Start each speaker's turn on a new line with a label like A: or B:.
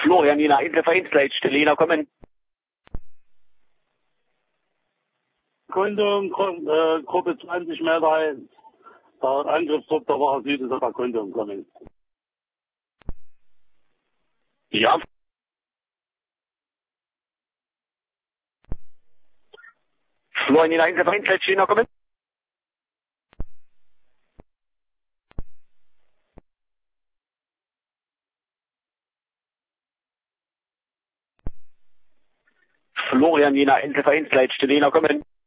A: Florian Jena, Einzelvereinsleitstelle Jena kommen.
B: Kundung, Gruppe 20 Meter 1. Der Angriffstrupp der Wache Süd ist auf der Kundung kommen.
A: Ja. Florian Jena, Einzelvereinsleitstelle Jena kommen. Florian Jena, Einzelvereinsleitstelle Jena kommen.